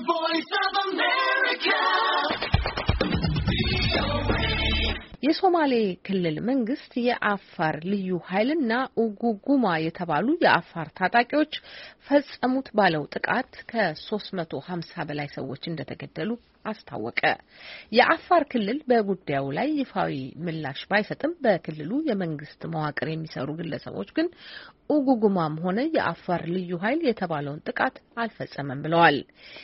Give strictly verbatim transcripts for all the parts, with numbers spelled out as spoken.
voice of America. የሶማሌ ክልል መንግስት የአፋር ልዩ ኃይልና ኡጉጉማ የተባሉ የአፋር ታጣቂዎች ፈጸሙት ባለው ጥቃት ከሶስት መቶ ሀምሳ በላይ ሰዎች እንደተገደሉ አስታወቀ። የአፋር ክልል በጉዳዩ ላይ ይፋዊ ምላሽ ባይሰጥም በክልሉ የመንግስት መዋቅር የሚሰሩ ግለሰቦች ግን ኡጉጉማም ሆነ የአፋር ልዩ ኃይል የተባለውን ጥቃት አልፈጸመም ብለዋል።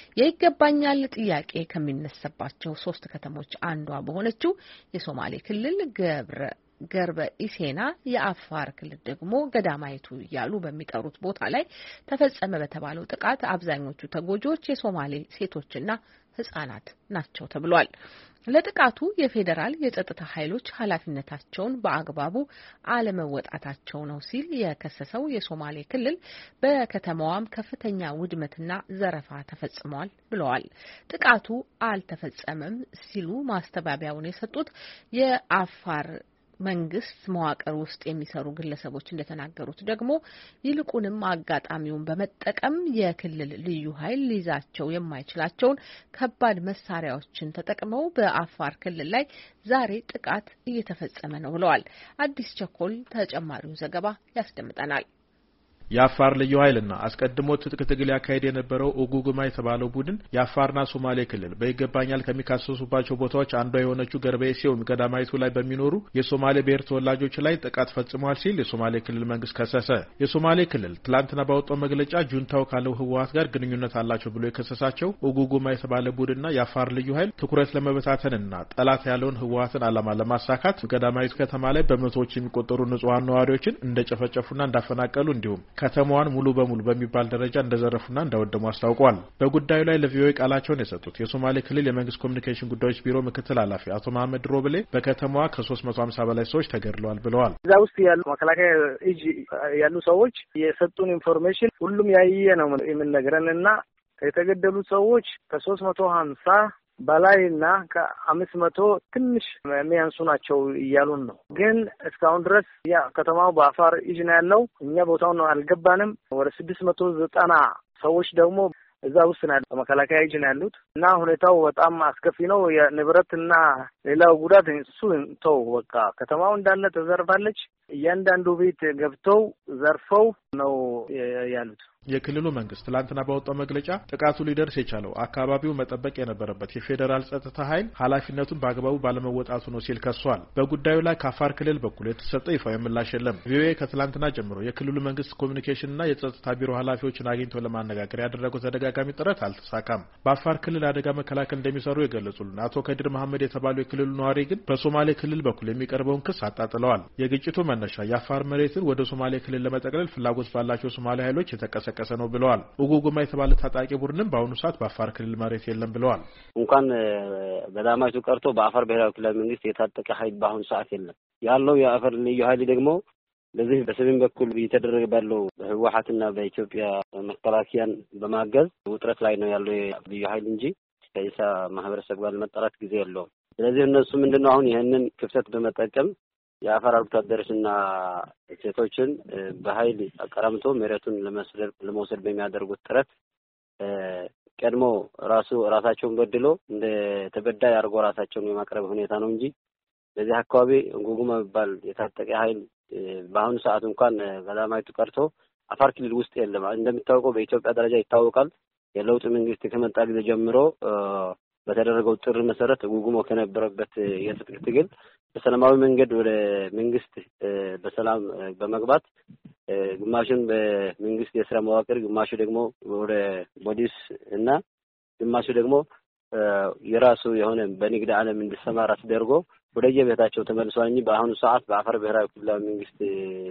የይገባኛል ጥያቄ ከሚነሳባቸው ሶስት ከተሞች አንዷ በሆነችው የሶማሌ ክልል ገብረ ገርበ ኢሴና የአፋር ክልል ደግሞ ገዳማይቱ እያሉ በሚጠሩት ቦታ ላይ ተፈጸመ በተባለው ጥቃት አብዛኞቹ ተጎጂዎች የሶማሌ ሴቶችና ህጻናት ናቸው ተብሏል። ለጥቃቱ የፌዴራል የጸጥታ ኃይሎች ኃላፊነታቸውን በአግባቡ አለመወጣታቸው ነው ሲል የከሰሰው የሶማሌ ክልል በከተማዋም ከፍተኛ ውድመትና ዘረፋ ተፈጽሟል ብለዋል። ጥቃቱ አልተፈጸመም ሲሉ ማስተባበያውን የሰጡት የአፋር መንግስት መዋቅር ውስጥ የሚሰሩ ግለሰቦች እንደተናገሩት ደግሞ ይልቁንም አጋጣሚውን በመጠቀም የክልል ልዩ ኃይል ሊይዛቸው የማይችላቸውን ከባድ መሳሪያዎችን ተጠቅመው በአፋር ክልል ላይ ዛሬ ጥቃት እየተፈጸመ ነው ብለዋል። አዲስ ቸኮል ተጨማሪውን ዘገባ ያስደምጠናል። የአፋር ልዩ ኃይልና አስቀድሞ ትጥቅ ትግል ያካሄደ የነበረው ኡጉጉማ የተባለው ቡድን የአፋርና ሶማሌ ክልል በይገባኛል ከሚካሰሱባቸው ቦታዎች አንዷ የሆነችው ገርበኤሴው ገዳማይቱ ላይ በሚኖሩ የሶማሌ ብሔር ተወላጆች ላይ ጥቃት ፈጽሟል ሲል የሶማሌ ክልል መንግስት ከሰሰ። የሶማሌ ክልል ትላንትና ባወጣው መግለጫ ጁንታው ካለው ህወሓት ጋር ግንኙነት አላቸው ብሎ የከሰሳቸው ኡጉጉማ የተባለ ቡድንና የአፋር ልዩ ኃይል ትኩረት ለመበታተንና ጠላት ያለውን ህወሓትን ዓላማ ለማሳካት ገዳማይቱ ከተማ ላይ በመቶዎች የሚቆጠሩ ንጹሃን ነዋሪዎችን እንደጨፈጨፉና እንዳፈናቀሉ እንዲሁም ከተማዋን ሙሉ በሙሉ በሚባል ደረጃ እንደዘረፉና እንዳወደሙ አስታውቀዋል። በጉዳዩ ላይ ለቪኦኤ ቃላቸውን የሰጡት የሶማሌ ክልል የመንግስት ኮሚኒኬሽን ጉዳዮች ቢሮ ምክትል ኃላፊ አቶ መሐመድ ሮብሌ በከተማዋ ከሶስት መቶ ሀምሳ በላይ ሰዎች ተገድለዋል ብለዋል። እዛ ውስጥ ያሉ መከላከያ እጅ ያሉ ሰዎች የሰጡን ኢንፎርሜሽን ሁሉም ያየ ነው የምንነግረንና የተገደሉት ሰዎች ከሶስት መቶ ሀምሳ በላይና ከአምስት መቶ ትንሽ የሚያንሱ ናቸው እያሉን ነው። ግን እስካሁን ድረስ ያ ከተማው በአፋር እጅ ነው ያለው። እኛ ቦታውን አልገባንም። ወደ ስድስት መቶ ዘጠና ሰዎች ደግሞ እዛ ውስጥ ነው ያለው መከላከያ እጅ ነው ያሉት እና ሁኔታው በጣም አስከፊ ነው። የንብረትና ሌላው ጉዳት እሱ ተው በቃ ከተማው እንዳለ ተዘርፋለች። እያንዳንዱ ቤት ገብተው ዘርፈው ነው ያሉት። የክልሉ መንግስት ትላንትና ባወጣው መግለጫ ጥቃቱ ሊደርስ የቻለው አካባቢው መጠበቅ የነበረበት የፌዴራል ጸጥታ ኃይል ኃላፊነቱን በአግባቡ ባለመወጣቱ ነው ሲል ከሷል። በጉዳዩ ላይ ከአፋር ክልል በኩል የተሰጠ ይፋዊ ምላሽ የለም። ቪኦኤ ከትላንትና ጀምሮ የክልሉ መንግስት ኮሚኒኬሽንና የጸጥታ ቢሮ ኃላፊዎችን አግኝቶ ለማነጋገር ያደረገው ተደጋጋሚ ጥረት አልተሳካም። በአፋር ክልል አደጋ መከላከል እንደሚሰሩ የገለጹልን አቶ ከድር መሐመድ የተባሉ የክልሉ ነዋሪ ግን በሶማሌ ክልል በኩል የሚቀርበውን ክስ አጣጥለዋል። የግጭቱ መነሻ የአፋር መሬትን ወደ ሶማሌ ክልል ለመጠቅለል ፍላጎት ባላቸው ሶማሌ ኃይሎች የተቀሰቀሰ ነው ብለዋል። ኡጉጉማ የተባለ ታጣቂ ቡድንም በአሁኑ ሰዓት በአፋር ክልል መሬት የለም ብለዋል። እንኳን ገዳማይቱ ቀርቶ በአፋር ብሔራዊ ክልላዊ መንግስት የታጠቀ ኃይል በአሁኑ ሰዓት የለም። ያለው የአፋር ልዩ ኃይል ደግሞ በዚህ በሰሜን በኩል እየተደረገ ባለው ህወሓትና በኢትዮጵያ መከላከያን በማገዝ ውጥረት ላይ ነው ያለው ልዩ ኃይል እንጂ ከኢሳ ማህበረሰብ ጋር መጣላት ጊዜ የለውም። ስለዚህ እነሱ ምንድነው አሁን ይሄንን ክፍተት በመጠቀም የአፋር ወታደሮችና ሴቶችን በኃይል አቀራምቶ መሬቱን ለመስለብ ለመውሰድ በሚያደርጉት ጥረት ቀድሞ ራሱ ራሳቸውን በድሎ እንደ ተበዳይ አድርጎ ራሳቸውን የማቅረብ ሁኔታ ነው እንጂ በዚህ አካባቢ ኡጉጉማ የሚባል የታጠቀ ኃይል በአሁኑ ሰዓት እንኳን ገዳማይቱ ቀርቶ አፋር ክልል ውስጥ የለም። እንደሚታወቀው በኢትዮጵያ ደረጃ ይታወቃል። የለውጥ መንግስት ከመጣ ጊዜ ጀምሮ በተደረገው ጥሪ መሰረት ኡጉጉማ ከነበረበት የትጥቅ ትግል በሰላማዊ መንገድ ወደ መንግስት በሰላም በመግባት ግማሹን በመንግስት የስራ መዋቅር ግማሹ ደግሞ ወደ ፖሊስ እና ግማሹ ደግሞ የራሱ የሆነ በንግድ ዓለም እንዲሰማራ ተደርጎ ወደ የቤታቸው ተመልሰዋል እንጂ በአሁኑ ሰዓት በአፋር ብሔራዊ ክልላዊ መንግስት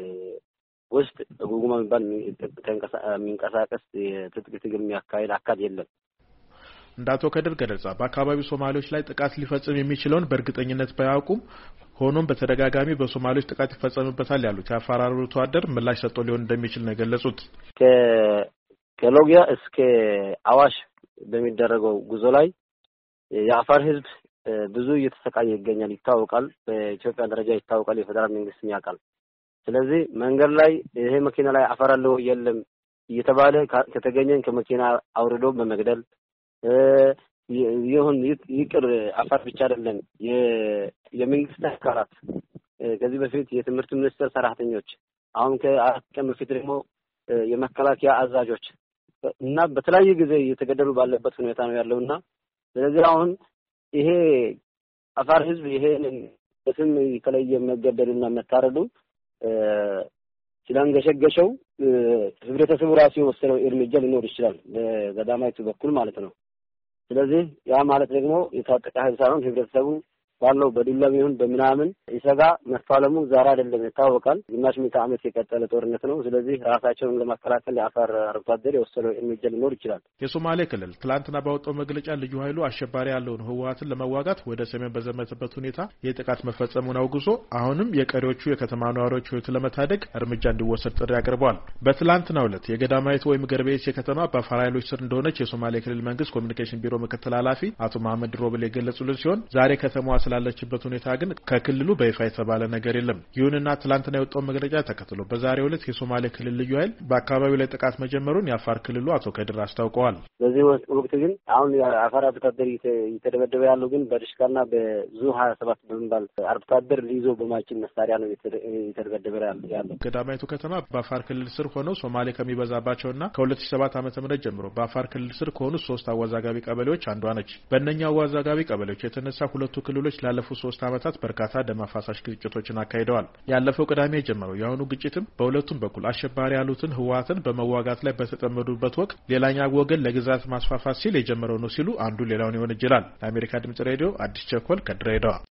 ውስጥ ኡጉጉማ የሚባል የሚንቀሳቀስ የትጥቅ ትግል የሚያካሂድ አካል የለም። እንዳቶ ከድር ገለጻ በአካባቢው ሶማሌዎች ላይ ጥቃት ሊፈጽም የሚችለውን በእርግጠኝነት ባያውቁም ሆኖም በተደጋጋሚ በሶማሌዎች ጥቃት ይፈጸምበታል ያሉት የአፋር አርብቶ አደር ምላሽ ሰጥቶ ሊሆን እንደሚችል ነው የገለጹት። ከሎጊያ እስከ አዋሽ በሚደረገው ጉዞ ላይ የአፋር ህዝብ ብዙ እየተሰቃየ ይገኛል ይታወቃል። በኢትዮጵያ ደረጃ ይታወቃል። የፌደራል መንግስት ያውቃል። ስለዚህ መንገድ ላይ ይሄ መኪና ላይ አፈር አለው የለም እየተባለ ከተገኘን ከመኪና አውርዶ በመግደል ይሁን ይቅር አፋር ብቻ አይደለም የመንግስት አካላት ከዚህ በፊት የትምህርት ሚኒስቴር ሰራተኞች አሁን ከአራት ቀን በፊት ደግሞ የመከላከያ አዛዦች እና በተለያየ ጊዜ እየተገደሉ ባለበት ሁኔታ ነው ያለውና ስለዚህ አሁን ይሄ አፋር ህዝብ ይሄን በስም የተለየ መገደልና መታረዱ ሲላንገሸገሸው ህብረተሰቡ ራሱ የወሰደው እርምጃ ሊኖር ይችላል በገዳማይቱ በኩል ማለት ነው። ስለዚህ ያ ማለት ደግሞ የታጠቀ ኃይል ሳይሆን ህብረተሰቡ ባለው በዱላም ይሁን በመናምን ይሰጋ መፋለሙ ዛሬ አይደለም ይታወቃል። ግማሽ ምዕተ ዓመት የቀጠለ ጦርነት ነው። ስለዚህ ራሳቸውን ለማከላከል የአፋር አርብቶ አደር የወሰደው እርምጃ ሊኖር ይችላል። የሶማሌ ክልል ትላንትና ባወጣው መግለጫ ልዩ ኃይሉ አሸባሪ ያለውን ህወሓትን ለመዋጋት ወደ ሰሜን በዘመተበት ሁኔታ የጥቃት መፈጸሙን አውግዞ አሁንም የቀሪዎቹ የከተማ ነዋሪዎች ህይወት ለመታደግ እርምጃ እንዲወሰድ ጥሪ አቅርበዋል። በትላንትናው ዕለት የገዳማይቱ ወይም ገርቤስ የከተማ በአፋር ኃይሎች ስር እንደሆነች የሶማሌ ክልል መንግስት ኮሚኒኬሽን ቢሮ ምክትል ኃላፊ አቶ መሐመድ ሮብል የገለጹልን ሲሆን ዛሬ ከተማዋ ስላለችበት ሁኔታ ግን ከክልሉ በይፋ የተባለ ነገር የለም። ይሁንና ትላንትና የወጣው መግለጫ ተከትሎ በዛሬው ዕለት የሶማሌ ክልል ልዩ ኃይል በአካባቢው ላይ ጥቃት መጀመሩን የአፋር ክልሉ አቶ ከድር አስታውቀዋል። በዚህ ወቅት ግን አሁን የአፋር አርብቶ አደር እየተደበደበ ያለው ግን በድሽካና በዙ ሀያ ሰባት በመባል አርብቶ አደር ሊይዞ በማይችል መሳሪያ ነው እየተደበደበ ያለው። ገዳማይቱ ከተማ በአፋር ክልል ስር ሆነው ሶማሌ ከሚበዛባቸውና ከሁለት ሺህ ሰባት ዓመተ ምህረት ጀምሮ በአፋር ክልል ስር ከሆኑ ሶስት አዋዛጋቢ ቀበሌዎች አንዷ ነች። በእነኛ አዋዛጋቢ ቀበሌዎች የተነሳ ሁለቱ ክልሎች ላለፉት ሶስት ዓመታት በርካታ ደም አፋሳሽ ግጭቶችን አካሂደዋል። ያለፈው ቅዳሜ የጀመረው የአሁኑ ግጭትም በሁለቱም በኩል አሸባሪ ያሉትን ህወሓትን በመዋጋት ላይ በተጠመዱበት ወቅት ሌላኛው ወገን ለግዛት ማስፋፋት ሲል የጀመረው ነው ሲሉ አንዱ ሌላውን ይወነጅላል። ለአሜሪካ ድምጽ ሬዲዮ አዲስ ቸኮል ከድሬዳዋ